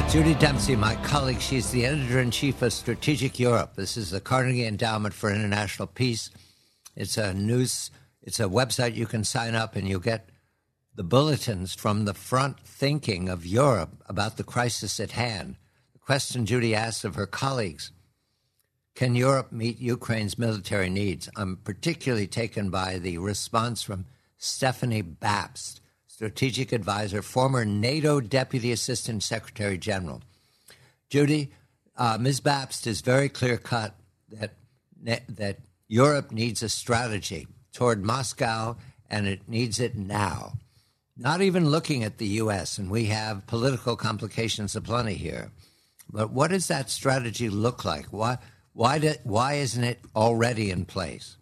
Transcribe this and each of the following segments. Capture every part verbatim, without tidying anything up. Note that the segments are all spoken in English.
With Judy Dempsey, my colleague. She's the editor-in-chief of Strategic Europe. This is the Carnegie Endowment for International Peace. It's a news, it's a website you can sign up and you'll get the bulletins from the front thinking of Europe about the crisis at hand. The question Judy asked of her colleagues, can Europe meet Ukraine's military needs? I'm particularly taken by the response from Stephanie Babst, Strategic Advisor, former NATO Deputy Assistant Secretary General. Judy, uh, Miz Babst is very clear-cut that that Europe needs a strategy toward Moscow, and it needs it now. Not even looking at the U S, and we have political complications aplenty here. But what does that strategy look like? Why, why, do, why isn't it already in place?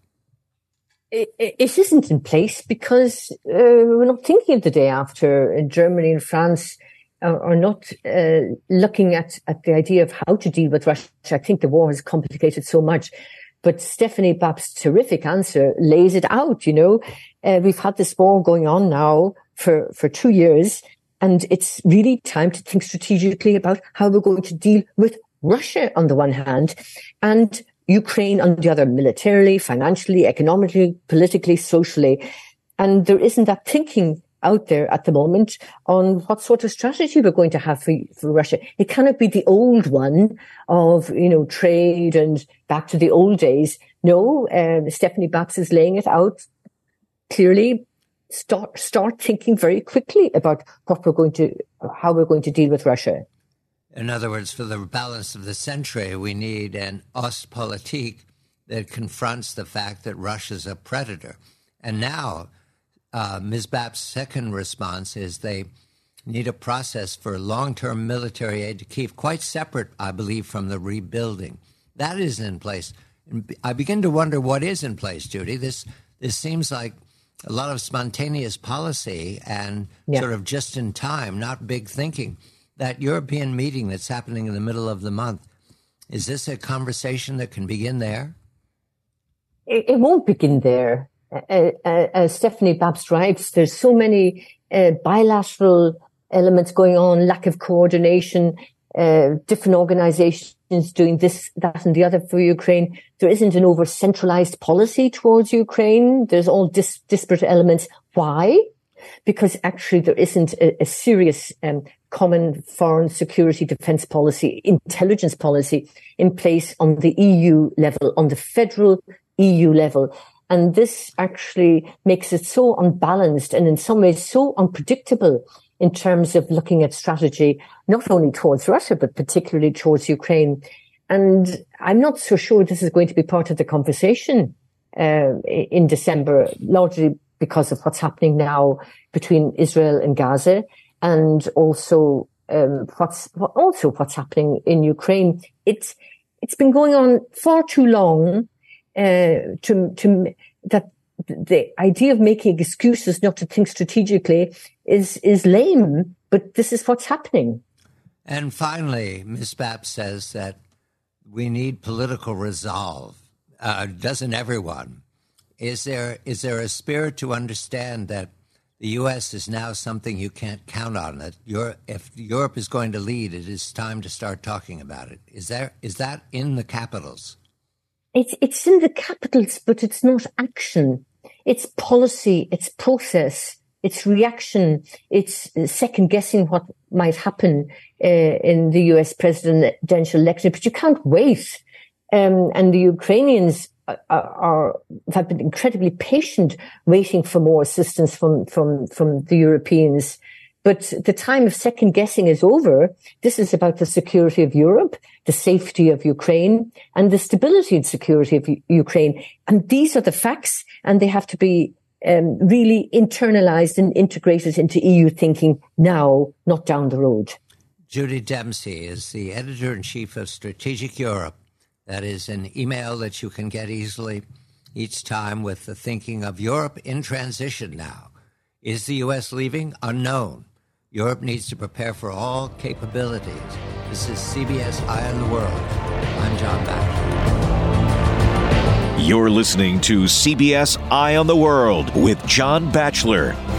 It, it isn't in place because uh, we're not thinking of the day after. In Germany and France are, are not uh, looking at, at the idea of how to deal with Russia. I think the war has complicated so much. But Stephanie Babst's terrific answer lays it out, you know. Uh, we've had this war going on now for, for two years, and it's really time to think strategically about how we're going to deal with Russia on the one hand, and Ukraine on the other, militarily, financially, economically, politically, socially. And there isn't that thinking out there at the moment on what sort of strategy we're going to have for, for Russia. It cannot be the old one of, you know, trade and back to the old days. No, uh, Stephanie Babst is laying it out clearly. Start, start thinking very quickly about what we're going to, how we're going to deal with Russia. In other words, for the balance of the century, we need an Ostpolitik that confronts the fact that Russia's a predator. And now, uh, Miz Babst's second response is they need a process for long-term military aid to Kyiv, quite separate, I believe, from the rebuilding. That is in place. And I begin to wonder what is in place, Judy. This this seems like a lot of spontaneous policy and yeah. sort of just in time, not big thinking. That European meeting that's happening in the middle of the month, is this a conversation that can begin there? It, it won't begin there. Uh, uh, as Stephanie Babst writes, there's so many uh, bilateral elements going on, lack of coordination, uh, different organizations doing this, that, and the other for Ukraine. There isn't an over-centralized policy towards Ukraine. There's all dis- disparate elements. Why? Because actually there isn't a, a serious um, common foreign security defense policy, intelligence policy in place on the E U level, on the federal E U level. And this actually makes it so unbalanced and in some ways so unpredictable in terms of looking at strategy, not only towards Russia, but particularly towards Ukraine. And I'm not so sure this is going to be part of the conversation uh, in December, largely because of what's happening now between Israel and Gaza, and also um, what's what, also what's happening in Ukraine. It's it's been going on far too long uh, to to that the idea of making excuses not to think strategically is is lame. But this is what's happening. And finally, Miz Babst says that we need political resolve. Uh, doesn't everyone? Is there is there a spirit to understand that the U S is now something you can't count on? That Europe, if Europe is going to lead, it is time to start talking about it. Is there is that in the capitals? It's it's in the capitals, but it's not action. It's policy. It's process. It's reaction. It's second guessing what might happen uh, in the U S presidential election. But you can't wait. Um, and the Ukrainians are have been incredibly patient, waiting for more assistance from from from the Europeans. But the time of second guessing is over. This is about the security of Europe, the safety of Ukraine, and the stability and security of U- Ukraine. And these are the facts, and they have to be um, really internalized and integrated into E U thinking now, not down the road. Judy Dempsey is the editor-in-chief of Strategic Europe. That is an email that you can get easily each time with the thinking of Europe in transition now. Is the U S leaving? Unknown. Europe needs to prepare for all capabilities. This is C B S Eye on the World. I'm John Batchelor. You're listening to C B S Eye on the World with John Batchelor.